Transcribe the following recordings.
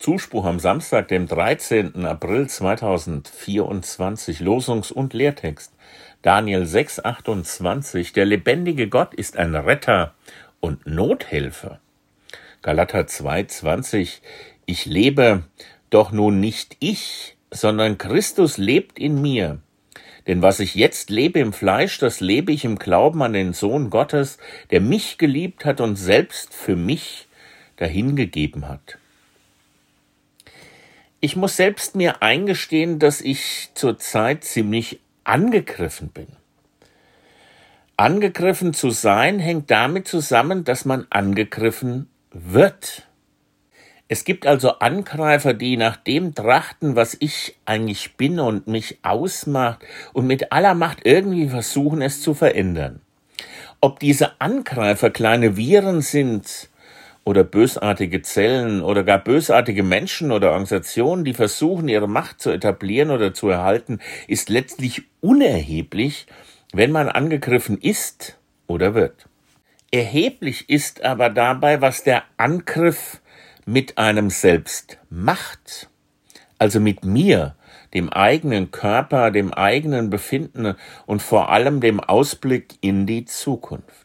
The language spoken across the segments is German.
Zuspruch am Samstag, dem 13. April 2024, Losungs- und Lehrtext. Daniel 6,28, der lebendige Gott ist ein Retter und Nothelfer. Galater 2,20, ich lebe, doch nun nicht ich, sondern Christus lebt in mir. Denn was ich jetzt lebe im Fleisch, das lebe ich im Glauben an den Sohn Gottes, der mich geliebt hat und selbst für mich dahingegeben hat. Ich muss selbst mir eingestehen, dass ich zurzeit ziemlich angegriffen bin. Angegriffen zu sein hängt damit zusammen, dass man angegriffen wird. Es gibt also Angreifer, die nach dem trachten, was ich eigentlich bin und mich ausmacht und mit aller Macht irgendwie versuchen, es zu verändern. Ob diese Angreifer kleine Viren sind oder bösartige Zellen oder gar bösartige Menschen oder Organisationen, die versuchen, ihre Macht zu etablieren oder zu erhalten, ist letztlich unerheblich, wenn man angegriffen ist oder wird. Erheblich ist aber dabei, was der Angriff mit einem selbst macht, also mit mir, dem eigenen Körper, dem eigenen Befinden und vor allem dem Ausblick in die Zukunft.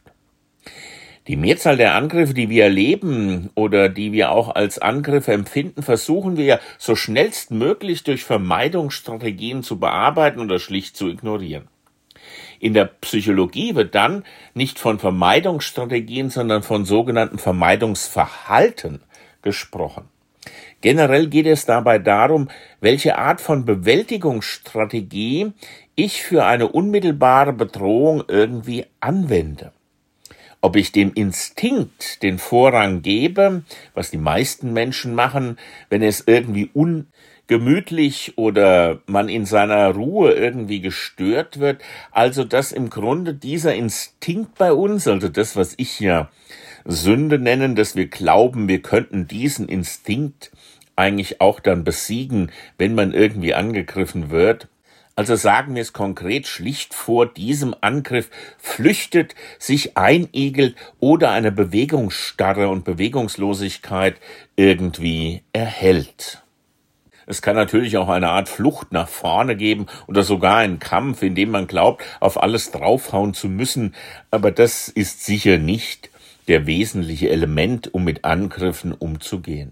Die Mehrzahl der Angriffe, die wir erleben oder die wir auch als Angriffe empfinden, versuchen wir so schnellstmöglich durch Vermeidungsstrategien zu bearbeiten oder schlicht zu ignorieren. In der Psychologie wird dann nicht von Vermeidungsstrategien, sondern von sogenannten Vermeidungsverhalten gesprochen. Generell geht es dabei darum, welche Art von Bewältigungsstrategie ich für eine unmittelbare Bedrohung irgendwie anwende. Ob ich dem Instinkt den Vorrang gebe, was die meisten Menschen machen, wenn es irgendwie ungemütlich oder man in seiner Ruhe irgendwie gestört wird, also dass im Grunde dieser Instinkt bei uns, also das, was ich ja Sünde nennen, dass wir glauben, wir könnten diesen Instinkt eigentlich auch dann besiegen, wenn man irgendwie angegriffen wird. Also sagen wir es konkret, schlicht vor diesem Angriff flüchtet, sich einigelt oder eine Bewegungsstarre und Bewegungslosigkeit irgendwie erhält. Es kann natürlich auch eine Art Flucht nach vorne geben oder sogar einen Kampf, in dem man glaubt, auf alles draufhauen zu müssen, aber das ist sicher nicht der wesentliche Element, um mit Angriffen umzugehen.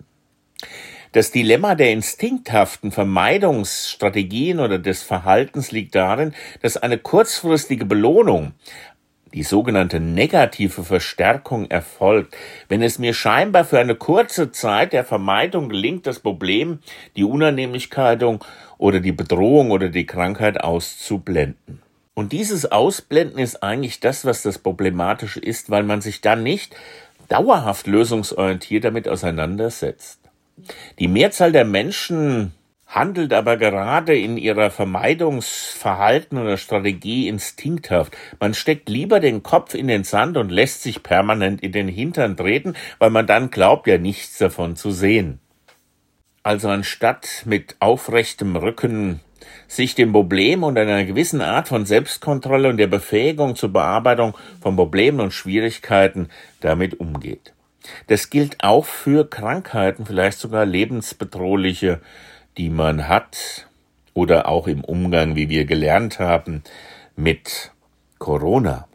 Das Dilemma der instinkthaften Vermeidungsstrategien oder des Verhaltens liegt darin, dass eine kurzfristige Belohnung, die sogenannte negative Verstärkung, erfolgt, wenn es mir scheinbar für eine kurze Zeit der Vermeidung gelingt, das Problem, die Unannehmlichkeit oder die Bedrohung oder die Krankheit auszublenden. Und dieses Ausblenden ist eigentlich das, was das Problematische ist, weil man sich dann nicht dauerhaft lösungsorientiert damit auseinandersetzt. Die Mehrzahl der Menschen handelt aber gerade in ihrer Vermeidungsverhalten oder Strategie instinkthaft. Man steckt lieber den Kopf in den Sand und lässt sich permanent in den Hintern treten, weil man dann glaubt, ja nichts davon zu sehen. Also anstatt mit aufrechtem Rücken sich dem Problem und einer gewissen Art von Selbstkontrolle und der Befähigung zur Bearbeitung von Problemen und Schwierigkeiten damit umgeht. Das gilt auch für Krankheiten, vielleicht sogar lebensbedrohliche, die man hat oder auch im Umgang, wie wir gelernt haben, mit Corona.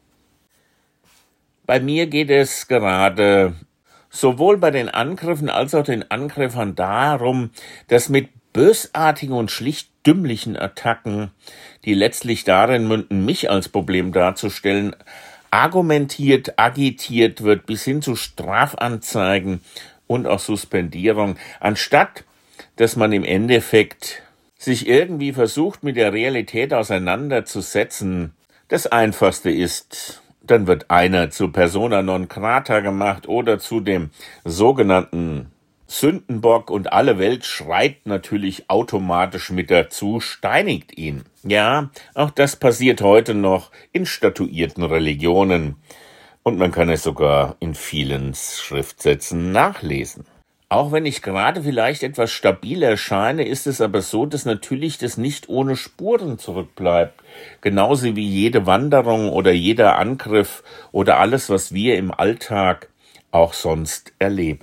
Bei mir geht es gerade sowohl bei den Angriffen als auch den Angriffern darum, dass mit bösartigen und schlicht dümmlichen Attacken, die letztlich darin münden, mich als Problem darzustellen, argumentiert, agitiert wird bis hin zu Strafanzeigen und auch Suspendierung, anstatt dass man im Endeffekt sich irgendwie versucht, mit der Realität auseinanderzusetzen. Das Einfachste ist, dann wird einer zu persona non grata gemacht oder zu dem sogenannten Sündenbock und alle Welt schreit natürlich automatisch mit dazu, steinigt ihn. Ja, auch das passiert heute noch in statuierten Religionen und man kann es sogar in vielen Schriftsätzen nachlesen. Auch wenn ich gerade vielleicht etwas stabil erscheine, ist es aber so, dass natürlich das nicht ohne Spuren zurückbleibt. Genauso wie jede Wanderung oder jeder Angriff oder alles, was wir im Alltag auch sonst erleben.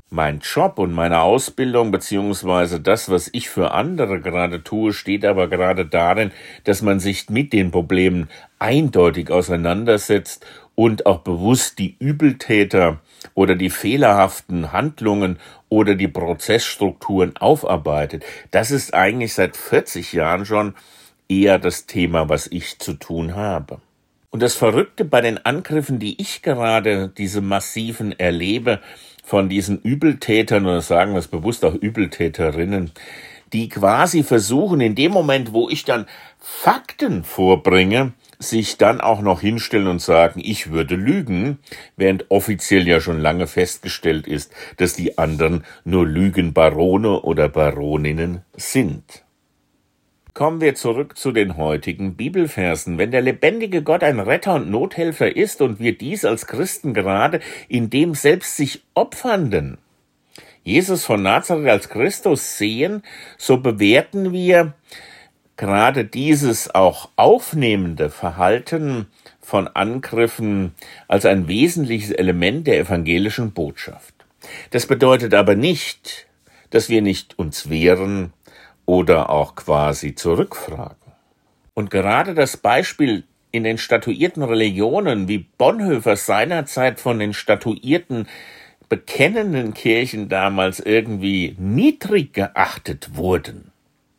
Mein Job und meine Ausbildung beziehungsweise das, was ich für andere gerade tue, steht aber gerade darin, dass man sich mit den Problemen eindeutig auseinandersetzt und auch bewusst die Übeltäter oder die fehlerhaften Handlungen oder die Prozessstrukturen aufarbeitet. Das ist eigentlich seit 40 Jahren schon eher das Thema, was ich zu tun habe. Und das Verrückte bei den Angriffen, die ich gerade, diese massiven erlebe, von diesen Übeltätern, oder sagen wir es bewusst auch Übeltäterinnen, die quasi versuchen, in dem Moment, wo ich dann Fakten vorbringe, sich dann auch noch hinstellen und sagen, ich würde lügen, während offiziell ja schon lange festgestellt ist, dass die anderen nur Lügenbarone oder Baroninnen sind. Kommen wir zurück zu den heutigen Bibelversen. Wenn der lebendige Gott ein Retter und Nothelfer ist und wir dies als Christen gerade in dem selbst sich Opfernden, Jesus von Nazareth als Christus sehen, so bewerten wir gerade dieses auch aufnehmende Verhalten von Angriffen als ein wesentliches Element der evangelischen Botschaft. Das bedeutet aber nicht, dass wir nicht uns wehren oder auch quasi zurückfragen. Und gerade das Beispiel in den statuierten Religionen, wie Bonhoeffer seinerzeit von den statuierten bekennenden Kirchen damals irgendwie niedrig geachtet wurden,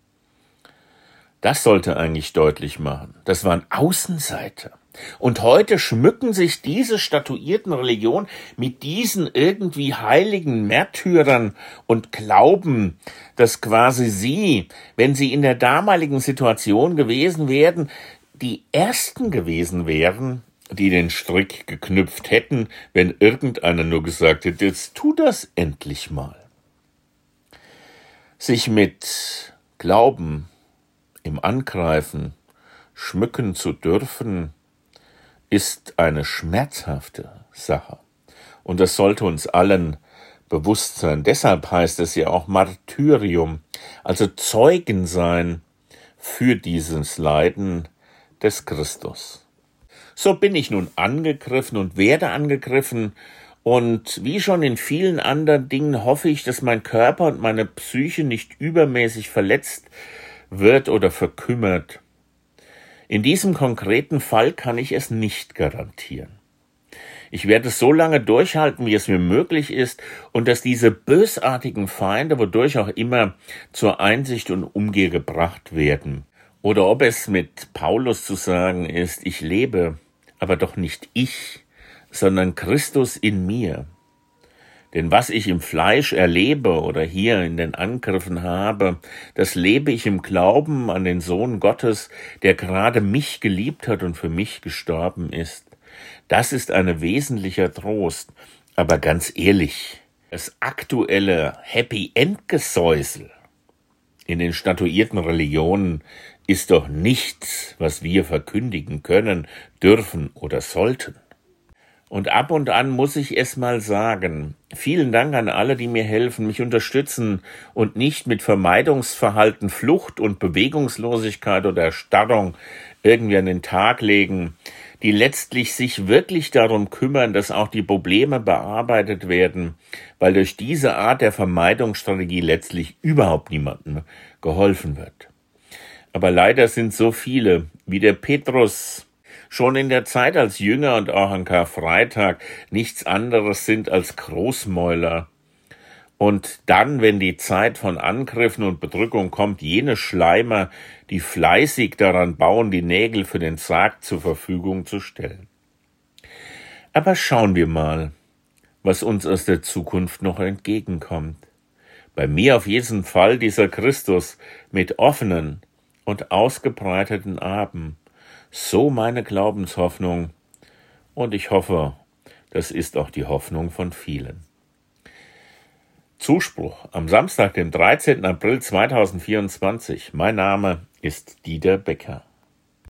das sollte eigentlich deutlich machen, das waren Außenseiter. Und heute schmücken sich diese statuierten Religionen mit diesen irgendwie heiligen Märtyrern und glauben, dass quasi sie, wenn sie in der damaligen Situation gewesen wären, die Ersten gewesen wären, die den Strick geknüpft hätten, wenn irgendeiner nur gesagt hätte, jetzt tu das endlich mal. Sich mit Glauben im Angreifen schmücken zu dürfen, ist eine schmerzhafte Sache. Und das sollte uns allen bewusst sein. Deshalb heißt es ja auch Martyrium, also Zeugen sein für dieses Leiden des Christus. So bin ich nun angegriffen und werde angegriffen. Und wie schon in vielen anderen Dingen hoffe ich, dass mein Körper und meine Psyche nicht übermäßig verletzt wird oder verkümmert. In diesem konkreten Fall kann ich es nicht garantieren. Ich werde es so lange durchhalten, wie es mir möglich ist, und dass diese bösartigen Feinde, wodurch auch immer, zur Einsicht und Umkehr gebracht werden. Oder ob es mit Paulus zu sagen ist, ich lebe, aber doch nicht ich, sondern Christus in mir. Denn was ich im Fleisch erlebe oder hier in den Angriffen habe, das lebe ich im Glauben an den Sohn Gottes, der gerade mich geliebt hat und für mich gestorben ist. Das ist ein wesentlicher Trost. Aber ganz ehrlich, das aktuelle Happy-End-Gesäusel in den statuierten Religionen ist doch nichts, was wir verkündigen können, dürfen oder sollten. Und ab und an muss ich es mal sagen. Vielen Dank an alle, die mir helfen, mich unterstützen und nicht mit Vermeidungsverhalten, Flucht und Bewegungslosigkeit oder Erstarrung irgendwie an den Tag legen, die letztlich sich wirklich darum kümmern, dass auch die Probleme bearbeitet werden, weil durch diese Art der Vermeidungsstrategie letztlich überhaupt niemandem geholfen wird. Aber leider sind so viele, wie der Petrus, schon in der Zeit als Jünger und auch an Karfreitag nichts anderes sind als Großmäuler. Und dann, wenn die Zeit von Angriffen und Bedrückung kommt, jene Schleimer, die fleißig daran bauen, die Nägel für den Sarg zur Verfügung zu stellen. Aber schauen wir mal, was uns aus der Zukunft noch entgegenkommt. Bei mir auf jeden Fall dieser Christus mit offenen und ausgebreiteten Armen. So meine Glaubenshoffnung, und ich hoffe, das ist auch die Hoffnung von vielen. Zuspruch am Samstag, dem 13. April 2024. Mein Name ist Dieter Becker.